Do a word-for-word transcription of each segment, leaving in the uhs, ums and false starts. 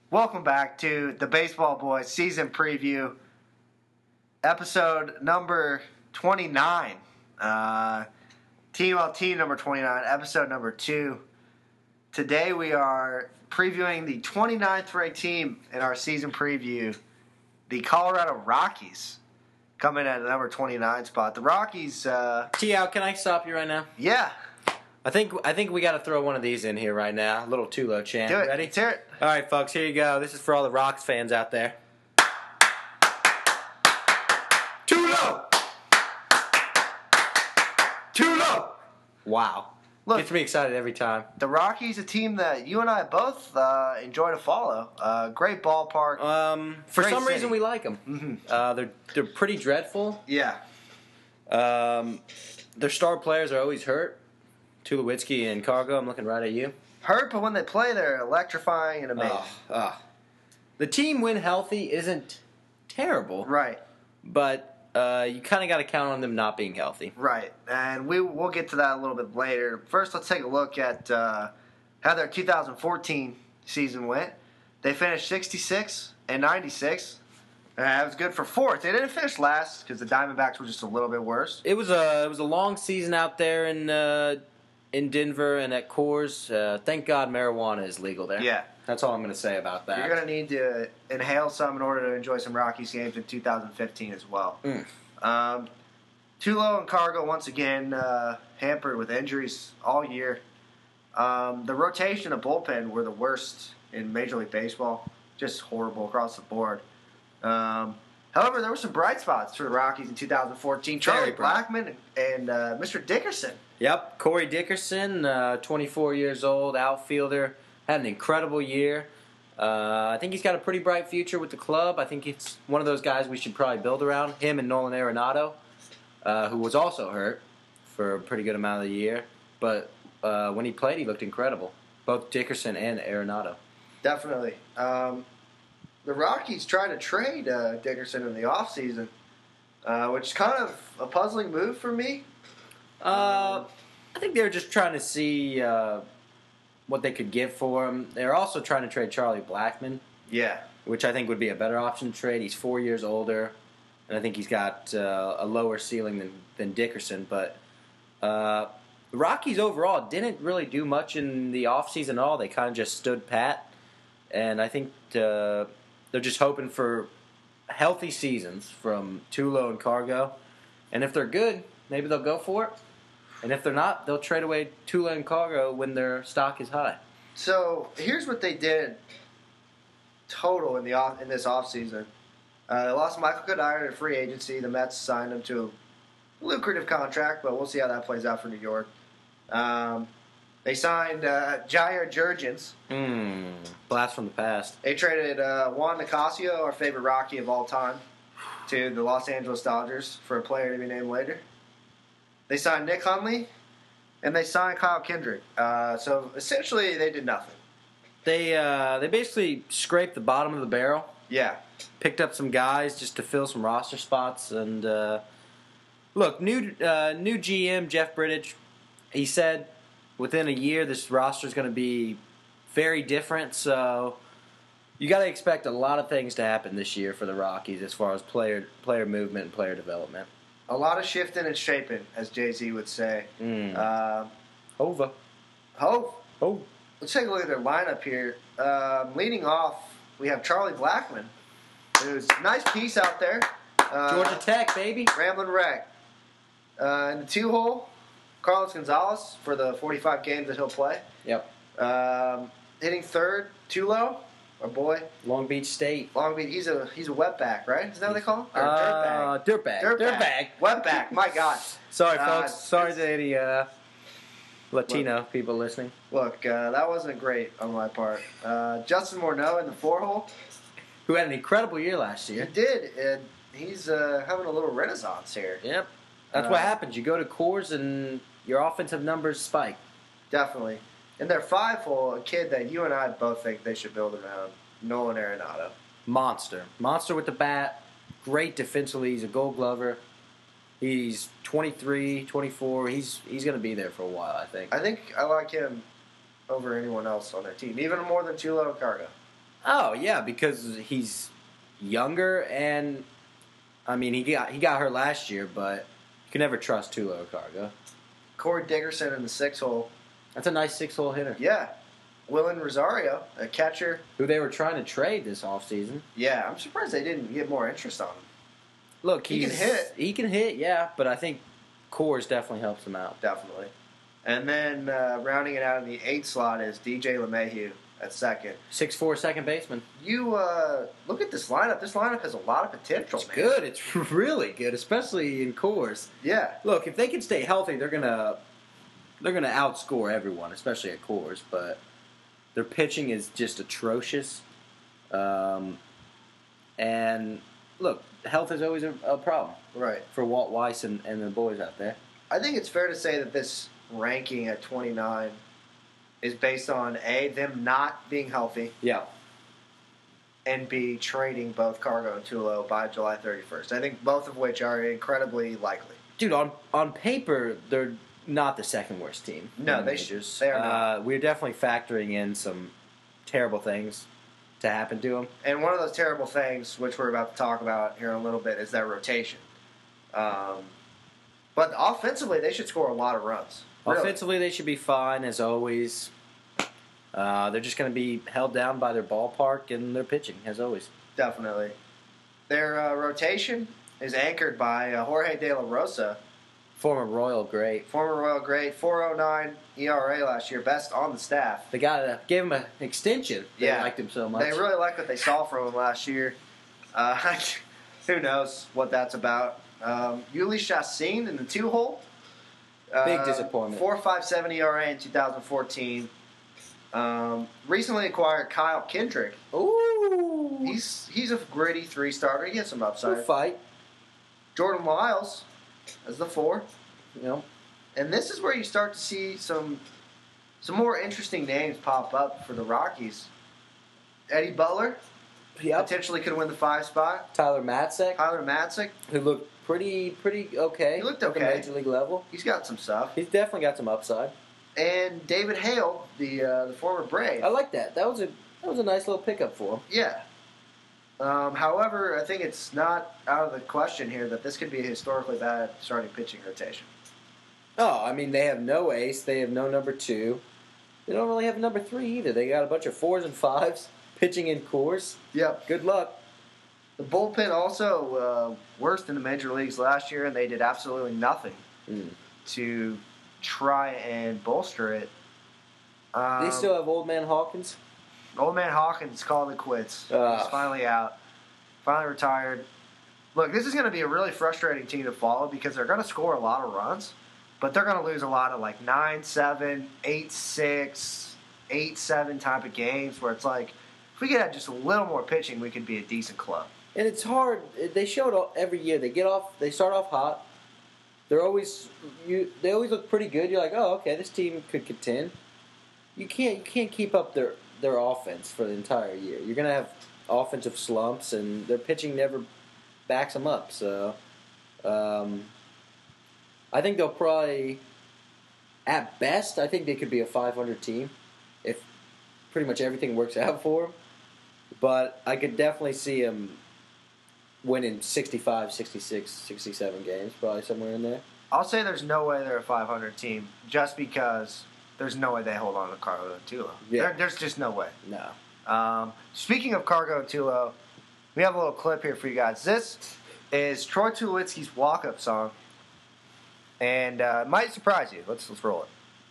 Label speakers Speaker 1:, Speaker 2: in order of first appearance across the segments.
Speaker 1: Welcome back to the Baseball Boys season preview, episode number twenty-nine. Uh, T M L T number twenty-nine, episode number two. Today we are previewing the twenty-ninth ranked team in our season preview, the Colorado Rockies, coming at the number twenty-nine spot. The Rockies, uh...
Speaker 2: T-Out, can I stop you right now?
Speaker 1: Yeah.
Speaker 2: I think I think we got to throw one of these in here right now. A little Tulo chant.
Speaker 1: Do it.
Speaker 2: Ready?
Speaker 1: Let's hear it.
Speaker 2: All right, folks, here you go. This is for all the Rocks fans out there.
Speaker 1: Tulo! Tulo!
Speaker 2: Wow.
Speaker 1: Look,
Speaker 2: Gets me excited every time.
Speaker 1: the Rockies, a team that you and I both uh, enjoy to follow. Uh, great ballpark.
Speaker 2: Um, for
Speaker 1: Great
Speaker 2: some
Speaker 1: city.
Speaker 2: reason, we like them.
Speaker 1: Mm-hmm.
Speaker 2: Uh, they're they're pretty dreadful.
Speaker 1: Yeah.
Speaker 2: Um, their star players are always hurt. Tulowitzki and Cargo. I'm looking right at you.
Speaker 1: Hurt, but when they play, they're electrifying and amazing.
Speaker 2: Oh, oh. The team when healthy isn't terrible,
Speaker 1: Right,
Speaker 2: but uh, you kind of got to count on them not being healthy.
Speaker 1: right. And we, we'll get to that a little bit later. First, let's take a look at uh, how their two thousand fourteen season went. They finished sixty-six and ninety-six. Uh, that was good for fourth. They didn't finish last because the Diamondbacks were just a little bit worse.
Speaker 2: It was a it was a long season out there in uh, in Denver and at Coors. Uh, thank God marijuana is legal there.
Speaker 1: Yeah.
Speaker 2: That's all I'm going to say about that.
Speaker 1: You're going to need to inhale some in order to enjoy some Rockies games in two thousand fifteen as well.
Speaker 2: Mm.
Speaker 1: Um, Tulo and Cargo, once again, uh, hampered with injuries all year. Um, the rotation and bullpen were the worst in Major League Baseball. Just horrible across the board. Um, however, there were some bright spots for the Rockies in two thousand fourteen. Charlie
Speaker 2: Very bright.
Speaker 1: Blackmon and uh, Mister Dickerson.
Speaker 2: Yep, Corey Dickerson, uh, twenty-four years old, outfielder, had an incredible year. Uh, I think he's got a pretty bright future with the club. I think it's one of those guys we should probably build around. Him and Nolan Arenado, uh, who was also hurt for a pretty good amount of the year. But uh, when he played, he looked incredible. Both Dickerson and Arenado.
Speaker 1: Definitely. Um, the Rockies tried to trade uh, Dickerson in the offseason, uh, which is kind of a puzzling move for me.
Speaker 2: Uh, I think they were just trying to see uh, what they could get for him. They were also trying to trade Charlie Blackmon,
Speaker 1: Yeah.
Speaker 2: which I think would be a better option to trade. He's four years older, and I think he's got uh, a lower ceiling than, than Dickerson. But uh, the Rockies overall didn't really do much in the offseason at all. They kind of just stood pat, and I think uh, they're just hoping for healthy seasons from Tulo and Cargo. And if they're good, maybe they'll go for it. And if they're not, they'll trade away Tulo and Cargo when their stock is high.
Speaker 1: So here's what they did total in the off, in this offseason. Uh, they lost Michael Kadire to free agency. The Mets signed him to a lucrative contract, but we'll see how that plays out for New York. Um, they signed uh, Jair Jurgens.
Speaker 2: Hmm. Blast from the past.
Speaker 1: They traded uh, Juan Nicasio, our favorite Rocky of all time, to the Los Angeles Dodgers for a player to be named later. They signed Nick Hundley, and they signed Kyle Kendrick. Uh, so essentially, they did nothing.
Speaker 2: They uh, they basically scraped the bottom of the barrel.
Speaker 1: Yeah.
Speaker 2: Picked up some guys just to fill some roster spots. And uh, look, new uh, new G M Jeff Bridich, he said within a year this roster is going to be very different. So you got to expect a lot of things to happen this year for the Rockies as far as player player movement and player development.
Speaker 1: A lot of shifting and shaping, as Jay-Z would say.
Speaker 2: Mm.
Speaker 1: Uh,
Speaker 2: Over.
Speaker 1: Ho,
Speaker 2: Oh.
Speaker 1: let's take a look at their lineup here. Um, leading off, we have Charlie Blackmon, who's a nice piece out there. Uh,
Speaker 2: Georgia Tech, baby.
Speaker 1: Ramblin' Wreck. Uh, in the two-hole, Carlos Gonzalez for the forty-five games that he'll play.
Speaker 2: Yep.
Speaker 1: Um, hitting third, Tulo, our boy.
Speaker 2: Long Beach State.
Speaker 1: Long Beach, he's a he's a wetback, right? Is that what they call him? Or
Speaker 2: Uh, dirtbag.
Speaker 1: dirtbag.
Speaker 2: Dirtbag.
Speaker 1: Wetback, my God.
Speaker 2: Sorry,
Speaker 1: Uh,
Speaker 2: folks. Sorry
Speaker 1: it's-
Speaker 2: to any uh, Latino people listening.
Speaker 1: Look, uh, that wasn't great on my part. Uh, Justin Morneau in the four-hole.
Speaker 2: Who had an incredible year last
Speaker 1: He
Speaker 2: year.
Speaker 1: did, and he's uh, having a little renaissance here.
Speaker 2: Yep. That's
Speaker 1: Uh,
Speaker 2: what happens. You go to Coors and your offensive numbers spike.
Speaker 1: Definitely. In their five-hole, a kid that you and I both think they should build around, Nolan Arenado.
Speaker 2: Monster. Monster with the bat. Great defensively. He's a gold glover. He's twenty-three, twenty-four. He's he's going to be there for a while, I think.
Speaker 1: I think I like him over anyone else on their team, even more than Tulo and Cargo.
Speaker 2: Oh yeah, because he's younger, and I mean he got he got her last year, but you can never trust Tulo Cargo.
Speaker 1: Corey Dickerson in the six hole.
Speaker 2: That's a nice six-hole hitter.
Speaker 1: Yeah. Willen Rosario, a catcher.
Speaker 2: Who they were trying to trade this offseason.
Speaker 1: Yeah, I'm surprised they didn't get more interest on him.
Speaker 2: Look,
Speaker 1: he
Speaker 2: he's,
Speaker 1: can hit.
Speaker 2: He can hit, yeah, but I think Coors definitely helps him out.
Speaker 1: Definitely. And then uh, rounding it out in the eighth slot is D J LeMahieu at second.
Speaker 2: six foot four second baseman.
Speaker 1: You uh, look at this lineup. This lineup has a lot of potential,
Speaker 2: It's
Speaker 1: man.
Speaker 2: good. It's really good, especially in Coors.
Speaker 1: Yeah.
Speaker 2: Look, if they can stay healthy, they're gonna they're gonna outscore everyone, especially at Coors. But their pitching is just atrocious. Um, and look, health is always a, a problem
Speaker 1: Right.
Speaker 2: for Walt Weiss and, and the boys out there.
Speaker 1: I think it's fair to say that this ranking at twenty-nine is based on A, them not being healthy,
Speaker 2: Yeah.
Speaker 1: and B, trading both Cargo and Tulo by July thirty-first. I think both of which are incredibly likely.
Speaker 2: Dude, on on paper, they're not the second worst team.
Speaker 1: No,
Speaker 2: in the
Speaker 1: they sh-
Speaker 2: majors.
Speaker 1: they are not.
Speaker 2: Uh, we're definitely factoring in some terrible things to happen to them.
Speaker 1: And one of those terrible things, which we're about to talk about here in a little bit, is their rotation. Um, but offensively, they should score a lot of runs. Really.
Speaker 2: Offensively, they should be fine as always. Uh, they're just going to be held down by their ballpark and their pitching as always.
Speaker 1: Definitely. Their uh, rotation is anchored by uh, Jorge De La Rosa,
Speaker 2: Former Royal great.
Speaker 1: former Royal great, four point oh nine E R A last year, best on the staff.
Speaker 2: They got to gave him an extension. They
Speaker 1: Yeah.
Speaker 2: liked him so much.
Speaker 1: They really like what they saw from him last year. Uh, who knows what that's about? Um, Yuli Chassin in the two hole. Uh,
Speaker 2: Big disappointment.
Speaker 1: four point five seven E R A in two thousand fourteen. Um, recently acquired Kyle Kendrick.
Speaker 2: Ooh,
Speaker 1: He's he's a gritty three starter. He gets some
Speaker 2: good
Speaker 1: upside.
Speaker 2: fight.
Speaker 1: Jordan Lyles as the four.
Speaker 2: You know,
Speaker 1: And this is where you start to see some some more interesting names pop up for the Rockies. Eddie Butler
Speaker 2: yep.
Speaker 1: potentially could win the five spot.
Speaker 2: Tyler Matzek,
Speaker 1: Tyler Matzik,
Speaker 2: who looked pretty pretty okay.
Speaker 1: He looked
Speaker 2: at the
Speaker 1: okay.
Speaker 2: major league level.
Speaker 1: he's got some stuff.
Speaker 2: He's definitely got some upside.
Speaker 1: And David Hale, the uh, the former Brave.
Speaker 2: I like that. That was a that was a nice little pickup for him.
Speaker 1: Yeah. Um, however, I think it's not out of the question here that this could be a historically bad starting pitching rotation.
Speaker 2: Oh, I mean, they have no ace. They have no number two. They don't really have a number three either. They got a bunch of fours and fives pitching in course.
Speaker 1: Yep.
Speaker 2: Good luck.
Speaker 1: The bullpen also uh, worst in the major leagues last year, and they did absolutely nothing
Speaker 2: Mm.
Speaker 1: to try and bolster it. Um,
Speaker 2: they still have Old Man Hawkins.
Speaker 1: Old Man Hawkins called it quits.
Speaker 2: Ugh.
Speaker 1: He's finally out. Finally retired. Look, this is going to be a really frustrating team to follow because they're going to score a lot of runs, but they're going to lose a lot of like nine seven, eight six, eight seven type of games where it's like, if we could have just a little more pitching, we could be a decent club.
Speaker 2: And it's hard. They show it all, every year. They get off. They start off hot. They're always you. They always look pretty good. You're like, oh, okay, this team could contend. You can't. You can't keep up their their offense for the entire year. You're gonna have offensive slumps, and their pitching never backs them up. So, um, I think they'll probably, at best, I think they could be a five hundred team if pretty much everything works out for them. But I could definitely see them winning sixty-five, sixty-six, sixty-seven games, probably somewhere in there.
Speaker 1: I'll say there's no way they're a five hundred team just because there's no way they hold on to Cargo and Tulo.
Speaker 2: Yeah.
Speaker 1: There, there's just no way.
Speaker 2: No.
Speaker 1: Um, speaking of Cargo and Tulo, we have a little clip here for you guys. This is Troy Tulowitzki's walk-up song, and uh, it might surprise you. Let's let's roll it.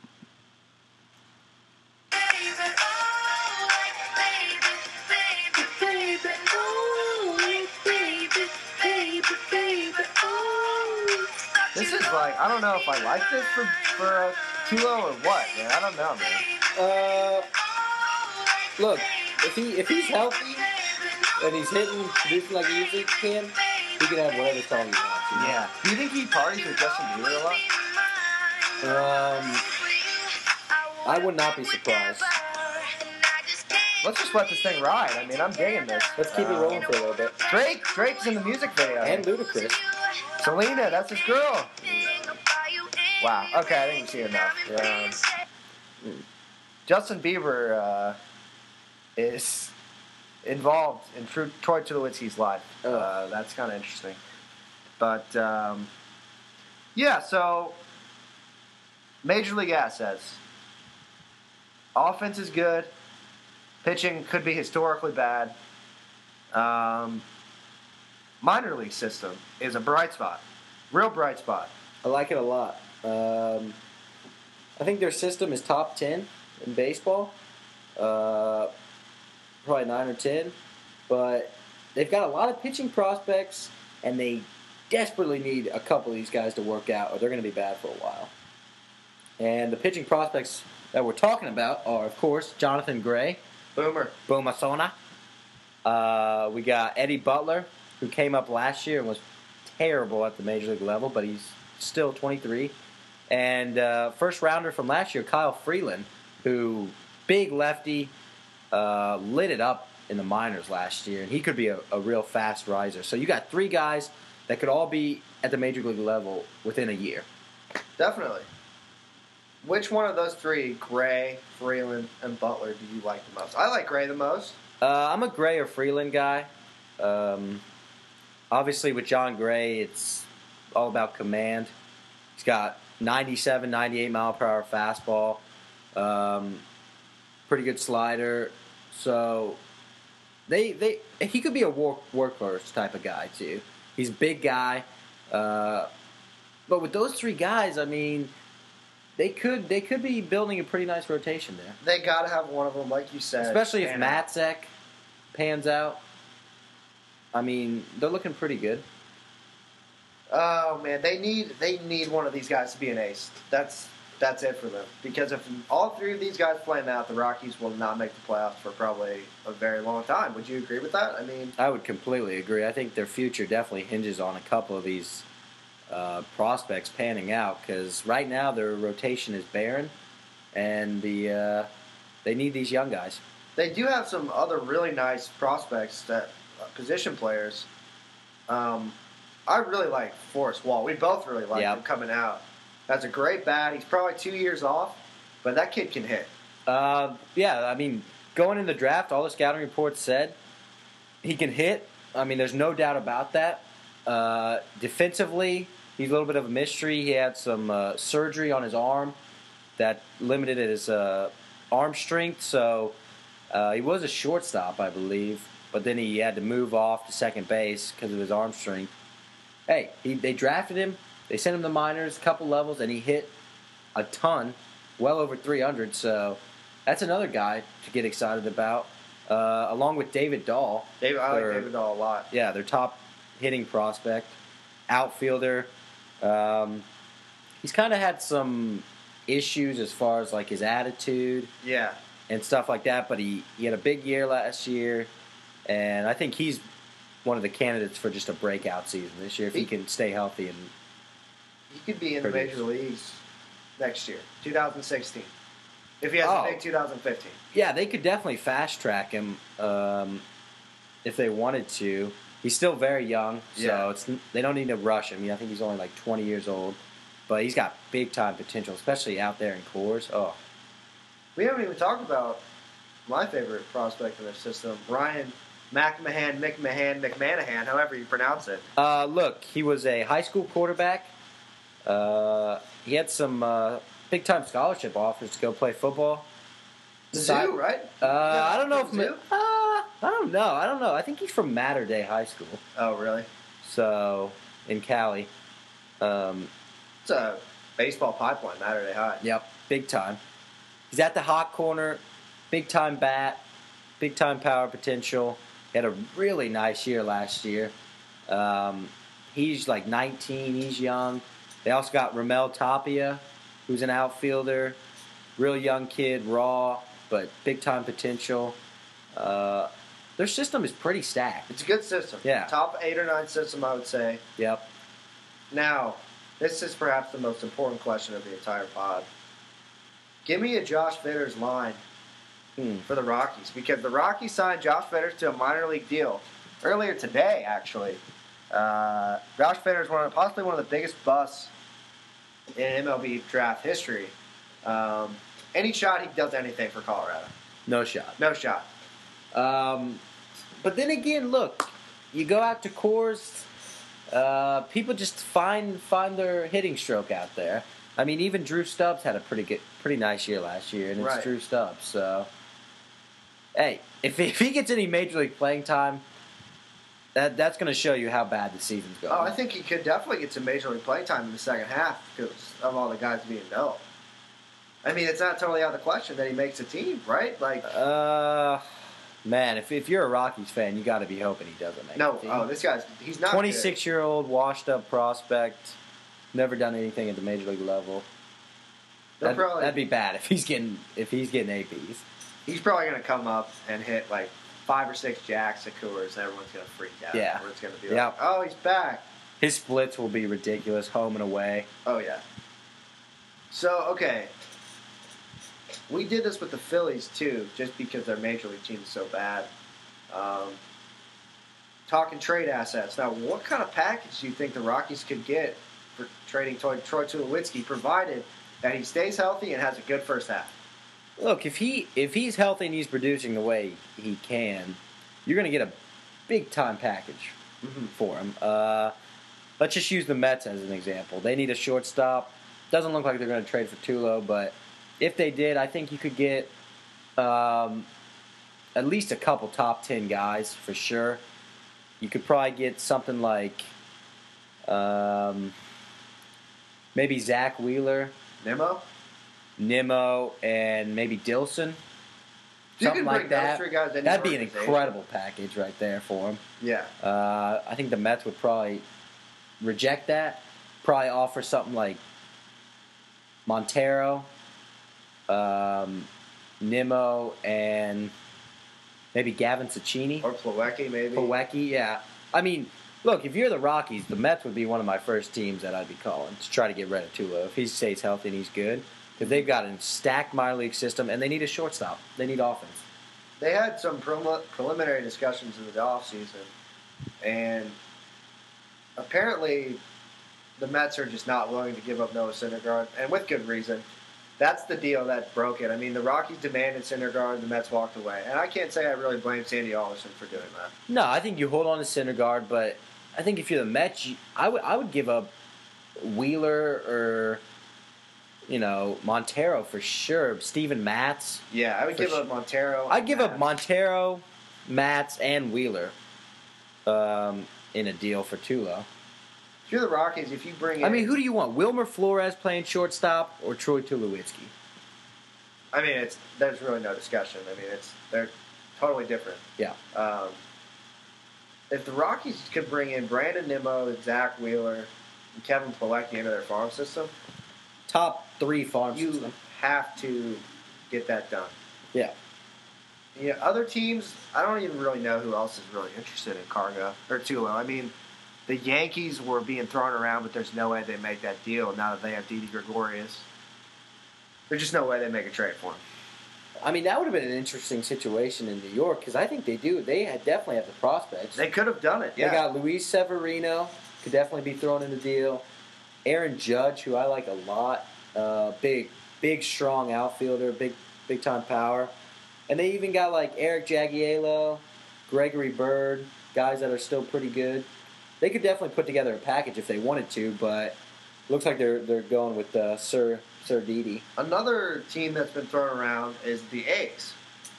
Speaker 1: This is like, I don't know if I like this for for uh, Tulo or what, man. I don't know, man.
Speaker 2: Uh, look, if he if he's healthy and he's hitting, producing like he usually can, he can have whatever song he wants. You know?
Speaker 1: Yeah. Do you think he parties with Justin Bieber a lot?
Speaker 2: Um, I would not be surprised.
Speaker 1: Let's just let this thing ride. I mean, I'm digging this.
Speaker 2: Let's keep it
Speaker 1: Uh,
Speaker 2: rolling for a little bit.
Speaker 1: Drake, Drake's in the music video.
Speaker 2: And Ludacris.
Speaker 1: Selena, that's his girl. Wow. Okay, I think we've seen enough. Um, Justin Bieber uh, is involved in Tro- Troy Tulowitzki's life. Uh, that's kind of interesting. But, um, yeah, so Major League assets. Offense is good. Pitching could be historically bad. Um, minor league system is a bright spot. Real bright spot.
Speaker 2: I like it a lot. Um, I think their system is top ten in baseball. Uh, probably nine or ten. But they've got a lot of pitching prospects, and they desperately need a couple of these guys to work out, or they're going to be bad for a while. And the pitching prospects that we're talking about are, of course, Jonathan Gray.
Speaker 1: Boomer.
Speaker 2: Boomasona. Uh, we got Eddie Butler, who came up last year and was terrible at the major league level, but he's still twenty-three. And uh, first rounder from last year, Kyle Freeland, who, big lefty, uh, lit it up in the minors last year, and he could be a, a real fast riser. So you got three guys that could all be at the major league level within a year.
Speaker 1: Definitely. Which one of those three, Gray, Freeland, and Butler, do you like the most? I like Gray the most.
Speaker 2: Uh, I'm a Gray or Freeland guy. Um, obviously, with John Gray, it's all about command. He's got ninety-seven, ninety-eight mile per hour fastball, um, pretty good slider. So they they he could be a work workhorse type of guy too. He's a big guy, uh, but with those three guys, I mean, they could they could be building a pretty nice rotation there.
Speaker 1: They got to have one of them, like you said.
Speaker 2: Especially if
Speaker 1: pan
Speaker 2: Matzek pans out. I mean, they're looking pretty good.
Speaker 1: Oh man, they need they need one of these guys to be an ace. That's that's it for them. Because if all three of these guys flame out, the Rockies will not make the playoffs for probably a very long time. Would you agree with that? I mean,
Speaker 2: I would completely agree. I think their future definitely hinges on a couple of these uh, prospects panning out, because right now their rotation is barren, and the uh, they need these young guys.
Speaker 1: they do have some other really nice prospects, that uh, position players. Um, I really like Forrest Wall. We both really like
Speaker 2: Yep.
Speaker 1: him coming out. That's a great bat. He's probably two years off, but that kid can hit.
Speaker 2: Uh, yeah, I mean, going in the draft, all the scouting reports said he can hit. I mean, there's no doubt about that. Uh, defensively, he's a little bit of a mystery. He had some uh, surgery on his arm that limited his uh, arm strength, so uh, he was a shortstop, I believe, but then he had to move off to second base because of his arm strength. Hey, he, they drafted him. They sent him to minors, a couple levels, and he hit a ton, well over three hundred. So that's another guy to get excited about, uh, along with David Dahl.
Speaker 1: David, I like
Speaker 2: their-
Speaker 1: David Dahl a lot.
Speaker 2: Yeah, their top hitting prospect, outfielder. Um, he's kind of had some issues as far as like his attitude
Speaker 1: Yeah.
Speaker 2: and stuff like that, but he, he had a big year last year, and I think he's one of the candidates for just a breakout season this year if he,
Speaker 1: He-
Speaker 2: can stay healthy. And
Speaker 1: He could be in the
Speaker 2: Produce.
Speaker 1: major leagues next year, two thousand sixteen. If he has
Speaker 2: Oh.
Speaker 1: a big two thousand fifteen.
Speaker 2: yeah, they could definitely fast track him um, if they wanted to. He's still very young, so
Speaker 1: Yeah.
Speaker 2: it's they don't need to rush him. I, mean, I think he's only like twenty years old, but he's got big time potential, especially out there in Coors. Oh,
Speaker 1: We haven't even talked about my favorite prospect in their system, Brian McMahon, McMahon, McManahan, however you pronounce it.
Speaker 2: uh, look, he was a high school quarterback. Uh, he had some uh, big time scholarship offers to go play football. Side-
Speaker 1: Zoo, right?
Speaker 2: Uh, I don't know if
Speaker 1: Zoo?
Speaker 2: uh, I don't know. I don't know. I think he's from Mater Day High School,
Speaker 1: Oh, really?
Speaker 2: so in Cali. Um,
Speaker 1: It's a baseball pipeline, Saturday High.
Speaker 2: Yep, big time. He's at the hot corner, big time bat, big time power potential. He had a really nice year last year. Um, he's like nineteen, he's young. They also got Ramel Tapia, who's an outfielder, real young kid, raw, but big time potential. Uh, their system is pretty stacked.
Speaker 1: It's a good system.
Speaker 2: Yeah.
Speaker 1: Top eight or nine system, I would say.
Speaker 2: Yep.
Speaker 1: Now, this is perhaps the most important question of the entire pod. Give me a Josh Fitters line
Speaker 2: Hmm.
Speaker 1: for the Rockies, because the Rockies signed Josh Fitters to a minor league deal earlier today, actually. Uh, Josh Fitters, one of, possibly one of the biggest busts in M L B draft history. Um, any shot he does anything for Colorado.
Speaker 2: No shot.
Speaker 1: No shot.
Speaker 2: Um, but then again, look, you go out to Coors, uh, people just find find their hitting stroke out there. I mean, even Drew Stubbs had a pretty good, pretty nice year last year, and it's
Speaker 1: Right.
Speaker 2: Drew Stubbs. So, hey, if if he gets any major league playing time, that that's going to show you how bad the season's going.
Speaker 1: Oh, I think he could definitely get some major league play time in the second half because of all the guys being dealt. I mean, it's not totally out of the question that he makes a team, right? Like,
Speaker 2: Uh, man, if if you're a Rockies fan, you got to be hoping he doesn't make
Speaker 1: no,
Speaker 2: the team.
Speaker 1: oh, this guy's he's not
Speaker 2: twenty-six-year-old, washed-up prospect, never done anything at the major league level.
Speaker 1: They'll
Speaker 2: That'd,
Speaker 1: probably,
Speaker 2: that'd be bad if he's getting if he's getting A Ps.
Speaker 1: He's probably going to come up and hit like five or six jacks at Coors, and everyone's going to freak out.
Speaker 2: Yeah.
Speaker 1: Everyone's going to be
Speaker 2: Yeah.
Speaker 1: like, "Oh, he's back."
Speaker 2: His splits will be ridiculous, home and away.
Speaker 1: Oh yeah. So okay, we did this with the Phillies too, just because their major league team is so bad. Um, talking trade assets. Now, what kind of package do you think the Rockies could get for trading Troy, Troy Tulowitzki, provided that he stays healthy and has a good first half?
Speaker 2: Look, if he if he's healthy and he's producing the way he can, you're going to get a big time package
Speaker 1: Mm-hmm.
Speaker 2: for him. Uh, let's just use the Mets as an example. They need a shortstop. Doesn't look like they're going to trade for Tulo, but if they did, I think you could get um, at least a couple top ten guys for sure. You could probably get something like um, maybe Zach Wheeler,
Speaker 1: Nemo?
Speaker 2: Nimmo, and maybe Dilson.
Speaker 1: You
Speaker 2: Something
Speaker 1: can bring
Speaker 2: like that.
Speaker 1: those three guys any
Speaker 2: That'd be an
Speaker 1: organization.
Speaker 2: incredible package right there for him.
Speaker 1: Yeah.
Speaker 2: Uh, I think the Mets would probably reject that. Probably offer something like Montero, um, Nimmo, and maybe Gavin Cecchini.
Speaker 1: Or Plawecki, maybe.
Speaker 2: Plawecki, yeah. I mean, look, if you're the Rockies, the Mets would be one of my first teams that I'd be calling to try to get rid of Tulo if he stays healthy and he's good. Because they've got a stacked minor league system, and they need a shortstop. They need offense.
Speaker 1: They had some prelim- preliminary discussions in the offseason, and apparently the Mets are just not willing to give up Noah Syndergaard, and with good reason. That's the deal that broke it. I mean, the Rockies demanded Syndergaard, the Mets walked away. And I can't say I really blame Sandy Alderson for doing that.
Speaker 2: No, I think you hold on to Syndergaard, but I think if you're the Mets, you, I would I would give up Wheeler or, you know, Montero for sure. Steven Matz.
Speaker 1: Yeah, I would
Speaker 2: For
Speaker 1: give
Speaker 2: sh-
Speaker 1: up Montero.
Speaker 2: I'd give up
Speaker 1: Matz.
Speaker 2: Montero, Matz, and Wheeler um, in a deal for Tulo.
Speaker 1: If you're the Rockies, if you bring in...
Speaker 2: I mean, who do you want? Wilmer Flores playing shortstop or Troy Tulowitzki?
Speaker 1: I mean, it's there's really no discussion. I mean, it's they're totally different.
Speaker 2: Yeah.
Speaker 1: Um, if the Rockies could bring in Brandon Nimmo, Zach Wheeler, and Kevin Plawecki into their farm system,
Speaker 2: Top three farm
Speaker 1: you
Speaker 2: system.
Speaker 1: have to get that done.
Speaker 2: Yeah.
Speaker 1: Yeah, other teams, I don't even really know who else is really interested in Cargo or Tulo. I mean, the Yankees were being thrown around, but there's no way they make that deal now that they have Didi Gregorius. There's just no way they make a trade for him.
Speaker 2: I mean, that would have been an interesting situation in New York because I think they do. They had definitely have the prospects.
Speaker 1: They could have done it. Yeah,
Speaker 2: They got Luis Severino, could definitely be thrown in the deal. Aaron Judge, who I like a lot, uh, big, big, strong outfielder, big, big time power, and they even got like Eric Jagiello, Gregory Bird, guys that are still pretty good. They could definitely put together a package if they wanted to, but looks like they're they're going with uh, Sir Sir Didi.
Speaker 1: Another team that's been thrown around is the A's,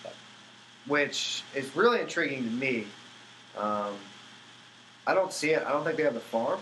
Speaker 1: which is really intriguing to me. Um, I don't see it. I don't think they have the farm.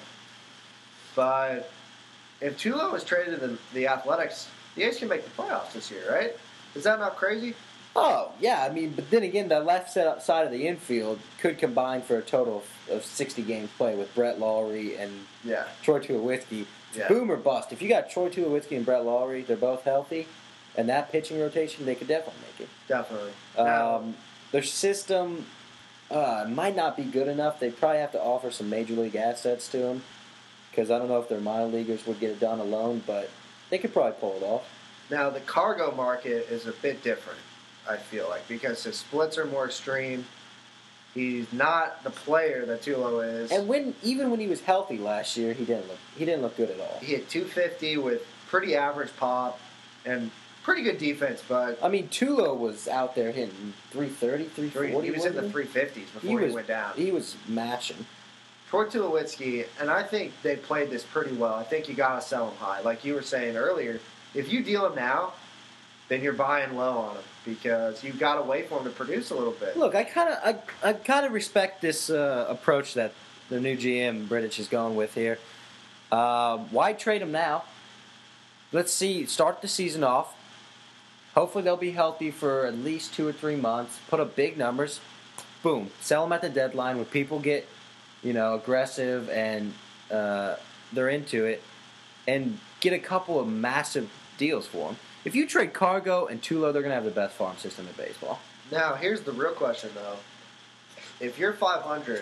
Speaker 1: But if Tulo is traded to the, the Athletics, the A's can make the playoffs this year, right? Is that not crazy?
Speaker 2: Oh, yeah, I mean, but then again, the left set- side of the infield could combine for a total of, of sixty games play with Brett Lawrie and
Speaker 1: Yeah.
Speaker 2: Troy Tulowitzki. It's
Speaker 1: Yeah.
Speaker 2: boom or bust. If you got Troy Tulowitzki and Brett Lawrie, they're both healthy, and that pitching rotation, they could definitely make it.
Speaker 1: Definitely. Now,
Speaker 2: Um, their system uh, might not be good enough. They probably have to offer some major league assets to them because I don't know if their minor leaguers would get it done alone, but they could probably pull it off.
Speaker 1: now, the Cargo market is a bit different, I feel like, because his splits are more extreme. He's not the player that Tulo is.
Speaker 2: And when even when he was healthy last year, he didn't look he didn't look good at all.
Speaker 1: He hit two fifty with pretty average pop, and pretty good defense, but
Speaker 2: I mean, Tulo was out there hitting three thirty, three forty.
Speaker 1: he was in the three fifties before he,
Speaker 2: was,
Speaker 1: went down.
Speaker 2: He was mashing.
Speaker 1: For Tulowitzki, and I think they played this pretty well. I think you got to sell him high. Like you were saying earlier, if you deal him now, then you're buying low on him because you've got to wait for him to produce a little bit.
Speaker 2: Look, I kind of I, I kind of respect this uh, approach that the new G M, Bridich, is going with here. Uh, why trade him now? Let's see, start the season off. Hopefully they'll be healthy for at least two or three months. Put up big numbers. Boom. Sell them at the deadline when people get, you know, aggressive and uh, they're into it. And get a couple of massive deals for them. If you trade Cargo and Tulo, they're going to have the best farm system in baseball.
Speaker 1: Now, here's the real question, though. If you're five hundred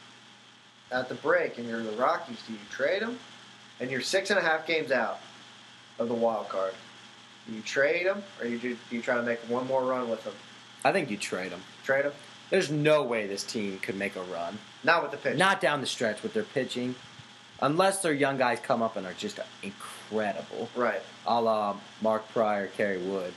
Speaker 1: at the break and you're the Rockies, do you trade them? And you're six and a half games out of the wild card. Do you trade them, or you do, do you try to make one more run with them?
Speaker 2: I think you trade them.
Speaker 1: Trade them?
Speaker 2: There's no way this team could make a run.
Speaker 1: Not with the pitch.
Speaker 2: Not down the stretch with their pitching. Unless their young guys come up and are just incredible.
Speaker 1: Right.
Speaker 2: A la Mark Pryor, Kerry Wood.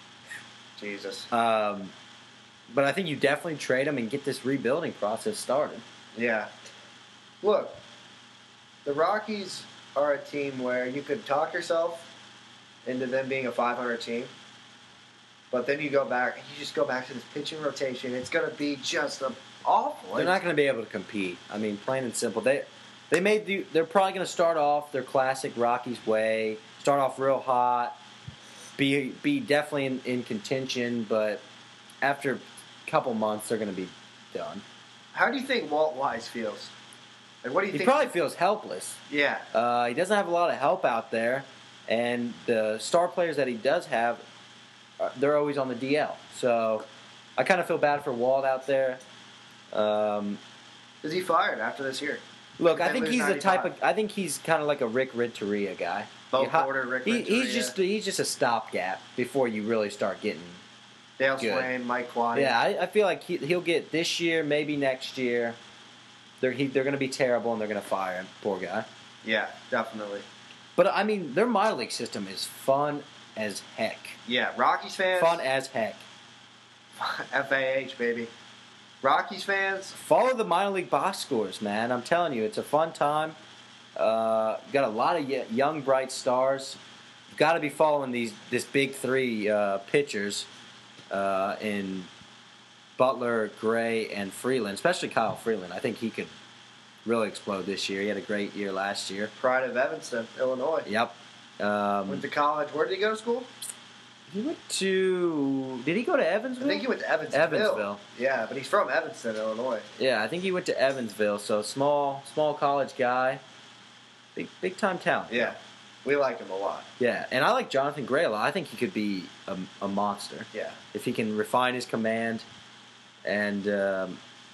Speaker 1: Jesus.
Speaker 2: Um, but I think you definitely trade them and get this rebuilding process started.
Speaker 1: Yeah. Look, the Rockies are a team where you could talk yourself into them being a five hundred team. But then you go back, you just go back to this pitching rotation. It's going to be just a awful.
Speaker 2: They're not going to be able to compete. I mean, plain and simple. They they made the, they're probably going to start off their classic Rockies way. Start off real hot. Be be definitely in, in contention, but after a couple months, they're going to be done.
Speaker 1: How do you think Walt Weiss feels? Like, what do you
Speaker 2: He
Speaker 1: think?
Speaker 2: probably feels helpless.
Speaker 1: Yeah.
Speaker 2: Uh, he doesn't have a lot of help out there, and the star players that he does have, uh, they're always on the D L. So I kind of feel bad for Walt out there. Um,
Speaker 1: Is he fired after this year?
Speaker 2: look,
Speaker 1: If
Speaker 2: I
Speaker 1: they
Speaker 2: think
Speaker 1: lose
Speaker 2: he's the type of.
Speaker 1: ninety-five.
Speaker 2: I think he's kind of like a Rick Renteria guy.
Speaker 1: Bo
Speaker 2: You ha-
Speaker 1: Porter, Rick
Speaker 2: he,
Speaker 1: Renteria.
Speaker 2: He's just he's just a stopgap before you really start getting.
Speaker 1: Dale
Speaker 2: good.
Speaker 1: Swain, Mike Quine.
Speaker 2: Yeah, I, I feel like he, he'll get this year, maybe next year. They're he, they're going to be terrible and they're going to fire him. Poor guy.
Speaker 1: Yeah, definitely.
Speaker 2: But I mean, their minor league system is fun as heck.
Speaker 1: Yeah, Rockies fans.
Speaker 2: Fun as heck.
Speaker 1: F A H, baby. Rockies fans.
Speaker 2: Follow the minor league box scores, man. I'm telling you, it's a fun time. Uh, got a lot of y- young, bright stars. You've got to be following these this big three uh, pitchers uh, in Butler, Gray, and Freeland, especially Kyle Freeland. I think he could really explode this year. He had a great year last year.
Speaker 1: Pride of Evanston, Illinois.
Speaker 2: Yep. Um,
Speaker 1: Went to college. Where did he go to school?
Speaker 2: he went to. Did he go to
Speaker 1: I
Speaker 2: Evansville?
Speaker 1: think he went to Evansville.
Speaker 2: Evansville.
Speaker 1: Yeah, but he's from Evanston, Illinois.
Speaker 2: Yeah, I think he went to Evansville. So small, small college guy. Big, big time talent.
Speaker 1: Yeah, we like him a lot.
Speaker 2: Yeah, and I like Jonathan Gray a lot. I think he could be a, a monster
Speaker 1: Yeah.
Speaker 2: if he can refine his command and um,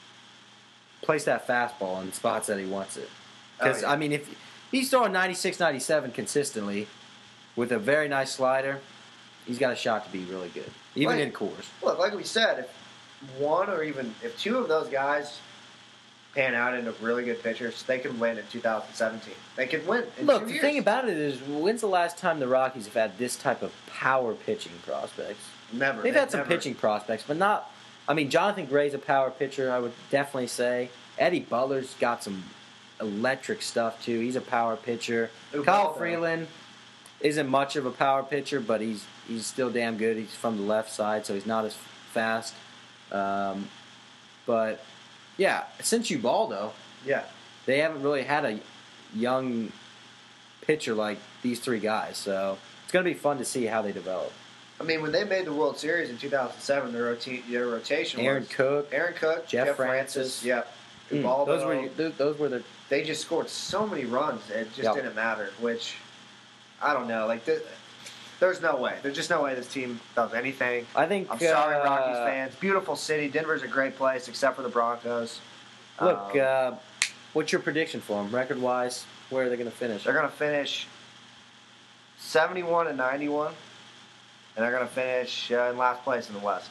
Speaker 2: place that fastball in spots that he wants it. Because,
Speaker 1: Oh, yeah.
Speaker 2: I mean, if he's throwing ninety-six, ninety-seven consistently with a very nice slider, he's got a shot to be really good, even
Speaker 1: Like-
Speaker 2: in Coors.
Speaker 1: Look, like we said, if one or even if two of those guys pan out into really good pitchers, they could win in two thousand seventeen. They could win in
Speaker 2: Look,
Speaker 1: two
Speaker 2: the
Speaker 1: years.
Speaker 2: thing about it is, when's the last time the Rockies have had this type of power pitching prospects?
Speaker 1: Never.
Speaker 2: They've
Speaker 1: They've
Speaker 2: had some
Speaker 1: never.
Speaker 2: pitching prospects, but not. I mean, Jonathan Gray's a power pitcher, I would definitely say. Eddie Butler's got some electric stuff, too. He's a power pitcher.
Speaker 1: Ubaldo.
Speaker 2: Kyle Freeland isn't much of a power pitcher, but he's he's still damn good. He's from the left side, so he's not as fast. Um, but, yeah, since Ubaldo,
Speaker 1: Yeah.
Speaker 2: they haven't really had a young pitcher like these three guys. So it's going to be fun to see how they develop.
Speaker 1: I mean, when they made the World Series in two thousand seven, their, rota- their rotation
Speaker 2: Aaron
Speaker 1: was
Speaker 2: Cook,
Speaker 1: Aaron Cook,
Speaker 2: Jeff
Speaker 1: Jeff,
Speaker 2: Francis.
Speaker 1: Francis, yep,
Speaker 2: mm,
Speaker 1: Ubaldo.
Speaker 2: those were those, those were the
Speaker 1: They just scored so many runs, it just
Speaker 2: Yep.
Speaker 1: didn't matter. Which I don't know. Like, th- there's no way. There's just no way this team does anything.
Speaker 2: I think.
Speaker 1: I'm sorry,
Speaker 2: uh,
Speaker 1: Rockies fans. Beautiful city. Denver's a great place, except for the Broncos.
Speaker 2: Look,
Speaker 1: Um,
Speaker 2: uh, what's your prediction for them, record wise? Where are they going to finish?
Speaker 1: they're going to finish seventy-one and ninety-one, and they're going to finish uh, in last place in the West.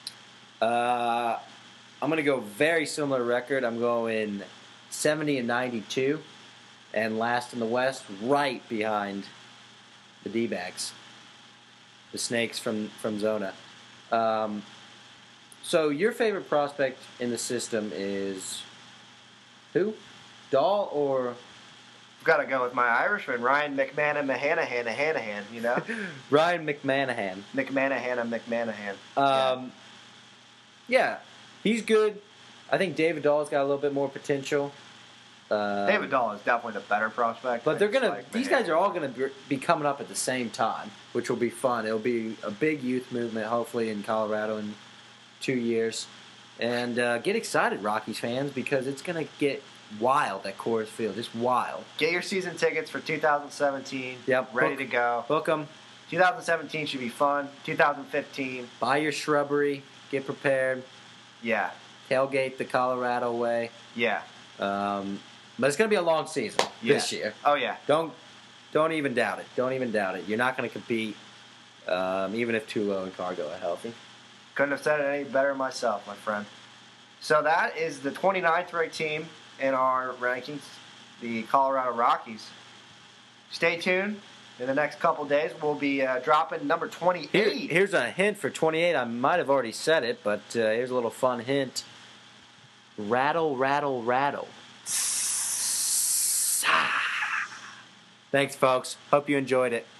Speaker 2: Uh, I'm going to go very similar record. I'm going seventy and ninety-two, and last in the West, right behind the D-backs. the Snakes from from Zona. Um, so your favorite prospect in the system is who? Dahl or
Speaker 1: I've got to go with my Irishman, Ryan McMahon Mahanahan Hanahan, you know?
Speaker 2: Ryan McManahan?
Speaker 1: McManahan McManahan.
Speaker 2: Um, yeah. yeah, he's good. I think David Dahl's got a little bit more potential. Um,
Speaker 1: David Dahl is definitely the better prospect.
Speaker 2: But they're gonna;
Speaker 1: like
Speaker 2: these guys are all gonna be coming up at the same time, which will be fun. It'll be a big youth movement, hopefully in Colorado in two years, and uh, get excited, Rockies fans, because it's gonna get wild at Coors Field. Just wild.
Speaker 1: Get your season tickets for two thousand seventeen.
Speaker 2: Yep,
Speaker 1: ready
Speaker 2: book,
Speaker 1: to go.
Speaker 2: Book them.
Speaker 1: two thousand seventeen should be fun. two thousand fifteen.
Speaker 2: Buy your shrubbery. Get prepared.
Speaker 1: Yeah.
Speaker 2: Tailgate the Colorado way.
Speaker 1: Yeah.
Speaker 2: Um, but it's going to be a long season
Speaker 1: yeah.
Speaker 2: this year.
Speaker 1: Oh yeah.
Speaker 2: Don't don't even doubt it. Don't even doubt it. You're not going to compete, um, even if Tulo and Cargo are healthy.
Speaker 1: Couldn't have said it any better myself, my friend. So that is the twenty-ninth ranked team in our rankings, the Colorado Rockies. Stay tuned. In the next couple days, we'll be uh, dropping number twenty-eight.
Speaker 2: Here, here's a hint for twenty-eight. I might have already said it, but uh, here's a little fun hint. Rattle, rattle, rattle. Thanks, folks. Hope you enjoyed it.